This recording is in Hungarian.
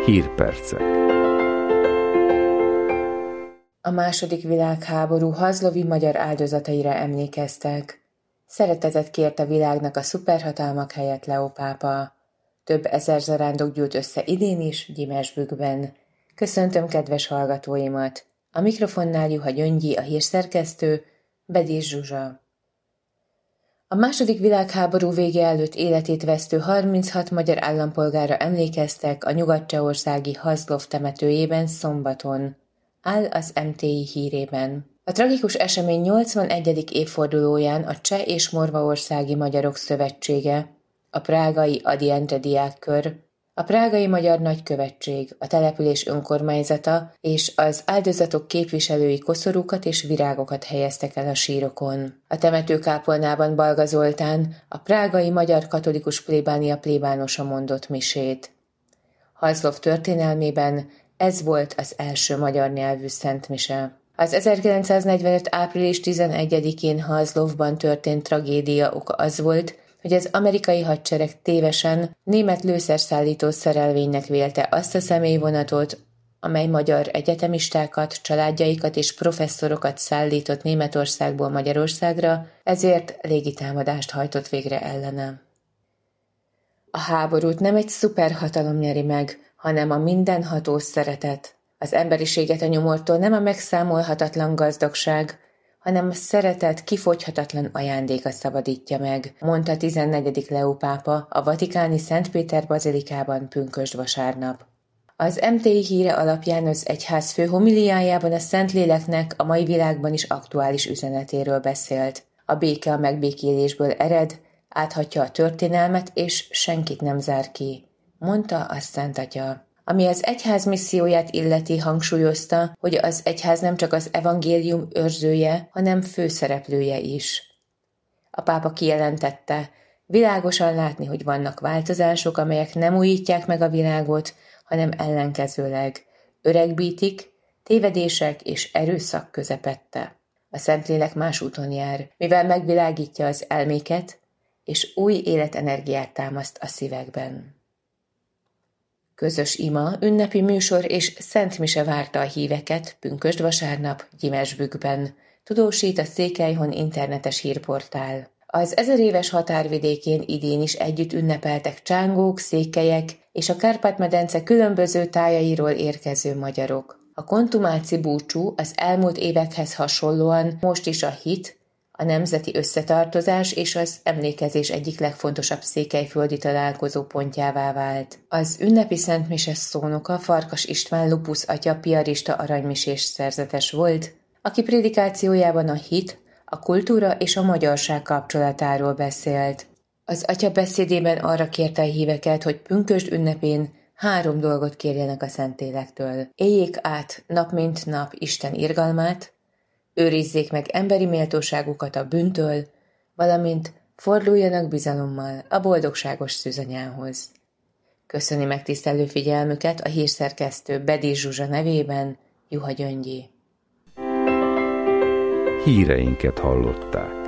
Hírpercek. A második világháború hazlovi magyar áldozataira emlékeztek. Szeretetet kért a világnak a szuperhatalmak helyett Leó pápa. Több ezer zarándok gyűlt össze idén is Gyimesbükkben. Köszöntöm kedves hallgatóimat! A mikrofonnál Juha Gyöngyi, a hírszerkesztő, Bedés Zsuzsa. A második világháború vége előtt életét vesztő 36 magyar állampolgárra emlékeztek a nyugat-csehországi Hazlov temetőjében szombaton, áll az MTI hírében. A tragikus esemény 81. évfordulóján a Cseh és Morvaországi Magyarok Szövetsége, a prágai Ady Endre diákkör, a prágai Magyar Nagykövetség, a település önkormányzata és az áldozatok képviselői koszorúkat és virágokat helyeztek el a sírokon. A temetőkápolnában Balga Zoltán, a prágai Magyar Katolikus Plébánia plébánosa mondott misét. Hazlov történelmében ez volt az első magyar nyelvű szentmise. Az 1945. április 11-én Hazlovban történt tragédia oka az volt, hogy az amerikai hadsereg tévesen német lőszerszállító szerelvénynek vélte azt a személyvonatot, amely magyar egyetemistákat, családjaikat és professzorokat szállított Németországból Magyarországra, ezért légitámadást hajtott végre ellene. A háborút nem egy szuperhatalom nyeri meg, hanem a mindenható szeretet. Az emberiséget a nyomortól nem a megszámolhatatlan gazdagság, hanem a szeretet kifogyhatatlan ajándéka szabadítja meg, mondta 14. Leó pápa a vatikáni Szent Péter bazilikában pünkösd vasárnap. Az MTI híre alapján az egyház fő homiliájában a Szentléleknek a mai világban is aktuális üzenetéről beszélt. A béke a megbékélésből ered, áthatja a történelmet és senkit nem zár ki, mondta a Szent Atya. Ami az egyház misszióját illeti, hangsúlyozta, hogy az egyház nem csak az evangélium őrzője, hanem főszereplője is. A pápa kijelentette, világosan látni, hogy vannak változások, amelyek nem újítják meg a világot, hanem ellenkezőleg öregbítik, tévedések és erőszak közepette. A Szentlélek más úton jár, mivel megvilágítja az elméket, és új életenergiát támaszt a szívekben. Közös ima, ünnepi műsor és szentmise várta a híveket pünkösd vasárnap Gyimesbükkben, tudósít a Székelyhon internetes hírportál. Az 1000 éves határvidékén idén is együtt ünnepeltek csángók, székelyek és a Kárpát-medence különböző tájairól érkező magyarok. A kontumáci búcsú az elmúlt évekhez hasonlóan most is a hit, a nemzeti összetartozás és az emlékezés egyik legfontosabb székelyföldi találkozó pontjává vált. Az ünnepi szentmise szónoka Farkas István Lupusz atya piarista aranymisés szerzetes volt, aki prédikációjában a hit, a kultúra és a magyarság kapcsolatáról beszélt. Az atya beszédében arra kérte a híveket, hogy pünkösd ünnepén 3 dolgot kérjenek a Szentlélektől. Éljék át nap mint nap Isten irgalmát, őrizzék meg emberi méltóságukat a bűntől, valamint forduljanak bizalommal a boldogságos szűzanyához. Köszöni megtisztelő figyelmüket a hírszerkesztő Bedés Zsuzsa nevében, Juha Gyöngyi. Híreinket hallották.